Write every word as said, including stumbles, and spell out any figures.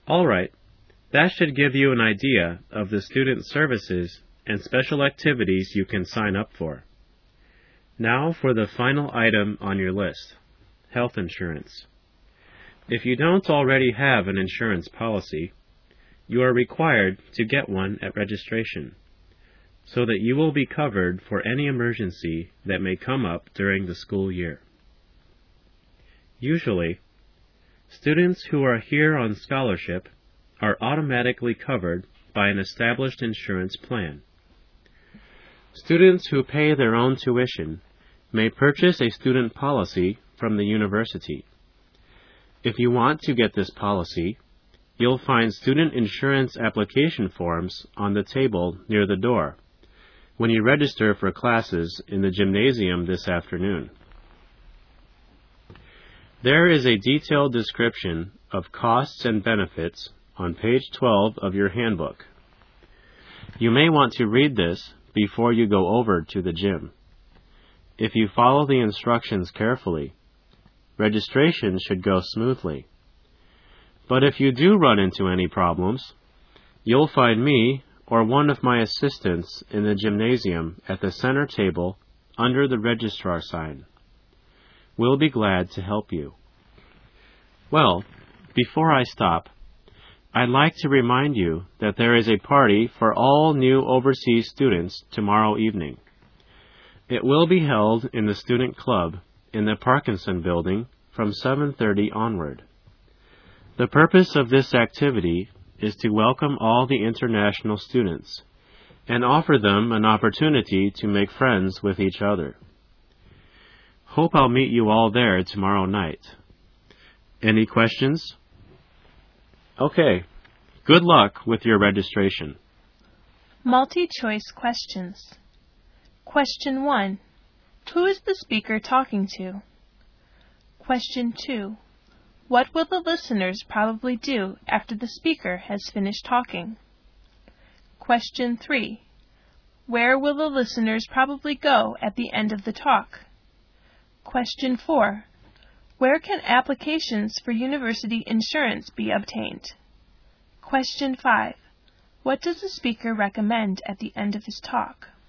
Alright, that should give you an idea of the student services and special activities you can sign up for. Now for the final item on your list, health insurance. If you don't already have an insurance policy, you are required to get one at registration, so that you will be covered for any emergency that may come up during the school year. Usually, students who are here on scholarship are automatically covered by an established insurance plan. Students who pay their own tuition may purchase a student policy from the university. If you want to get this policy, you'll find student insurance application forms on the table near the door when you register for classes in the gymnasium this afternoon. There is a detailed description of costs and benefits on page twelve of your handbook. You may want to read this before you go over to the gym. If you follow the instructions carefully, registration should go smoothly. But if you do run into any problems, you'll find me or one of my assistants in the gymnasium at the center table under the registrar sign. We'll be glad to help you. Well, before I stop, I'd like to remind you that there is a party for all new overseas students tomorrow evening. It will be held in the student club in the Parkinson Building from seven thirty onward. The purpose of this activity is to welcome all the international students and offer them an opportunity to make friends with each other. Hope I'll meet you all there tomorrow night. Any questions? Okay, good luck with your registration. Multi-choice questions. Question one. Who is the speaker talking to? Question two. What will the listeners probably do after the speaker has finished talking? Question three. Where will the listeners probably go at the end of the talk? Question four. Where can applications for university insurance be obtained? Question five. What does the speaker recommend at the end of his talk?